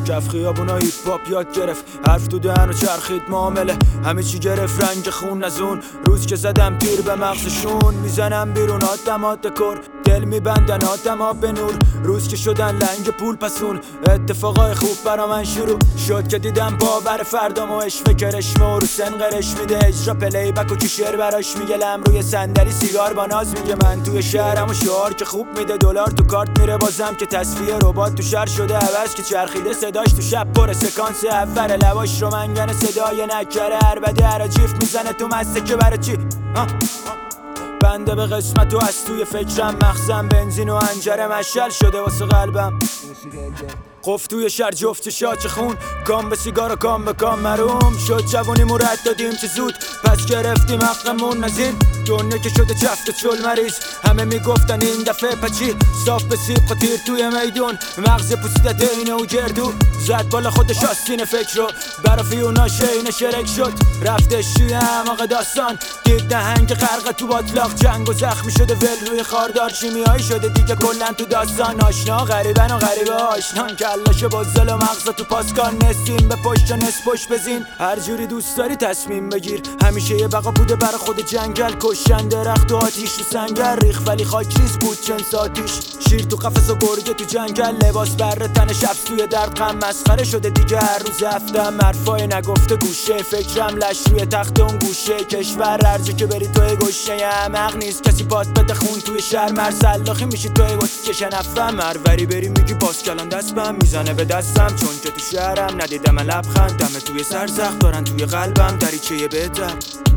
کف خیابونا هیپ هاپ یاد گرفت، حرف تو دهن و چرخید معامله، همه چی گرفت رنگ خون از اون روز که زدم تیر به مغزشون. میزنم بیرون آدمات دکور، دل میبندن آدما به نور، روز که شدن لنگ پول پسون. اتفاقای خوب برا من شروع شد که دیدم باور فردامو، عشق کرشمه رو سن قرش میده، اجرا پلی بک و کی شعر براش میگه، لم روی صندلی سیگار با ناز میگه. من توی شهرم و شعار که خوب میده، دلار تو کارت میره بازم که تصفیه ربات تو شهر شده عوض که چرخیده صداش تو شب پر سکانس اول، لباش رو منگن صدای نکره عربده هر جیف میزنه تو مسته که برای چی بنده به قسمت و از توی فکرم مخزم بنزین و انجره مشل شده واسه قلبم. قف توی شهر جفت شاچ خون، کام به سیگار و کام به کام مروم شد. جوانی مرد دادیم چه زود پس گرفتیم حقمون از این دنیا که شده چفت و چل مریض. همه میگفتن این دفعه پچی صاف به سیب خطیر توی میدون، مغز پوسیدت اینه و گردو زد بالا خودش آستین فکر رو برافی اونا شین شرک شد. رفتش توی اعماق داستان دید نهنگ غرق تو باطلاق، جنگ و زخمی شده ول روی خاردار، شیمیایی شده دیگه کلن تو داستان. آشنا غریبن و غریبه آشنان، کلاش بازل و مغز تو پاسکان، نسیم به پشت و نس پشت بزین، هر جوری دوست داری تصمیم بگیر. همیشه یه بقا بوده برا خود جنگل، کشن درخت و آتیش رو سنگر ریخ ولی خاک ریز بود چند ساتیش. شیر تو قفس و گرگه تو جنگل، لباس بره تن شب توی درد غم مسخره شده دیگه هر روز هفتم. حرفای نگفته گوشه فکرم لش روی تخت اون گوشه کشور، هرجا که بری توی گوشه احمق نیست کسی پات بده خون توی شهر، مرسلاخی میشی توی واسه که شنفم هروری بری میگی باز کلان دست بم میزنه به دستم، چون که تو شهرم ندیدم لبخند دمه توی سرزخ دارن توی قلبم دریچه بهتر.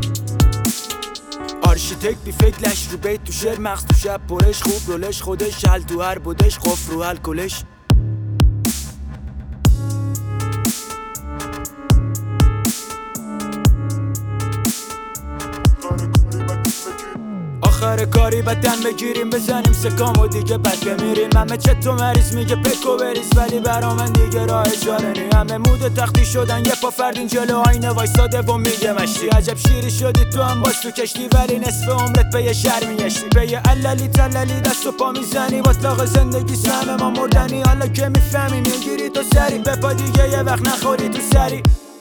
آرشیتکت بی فکر لش رو بیت تو شعر، مغز تو شب پرش خوب رولش خودش حل تو هر بودش قف رو حل کلش. آخر کاری بدن بگیریم بزنیم سکام و دیگه بد بمیریم. همه چطور مریض میگه پکو بریز ولی برا من دیگه راه اجاره نی. همه مود تختی شدن یه پا فردین جلو آینه وایساده و میگه مشتی. عجب شیری شدی تو هم باز تو کشتی ولی نصف عمرت به یه شهر میگشتی، به یه عللی تللی دست و پا میزنی باطلاق زندگی سهم ما مردنی. حالا که میفهمی میگیری تو سری به پا دیگه یه وقت نخوری تو سری.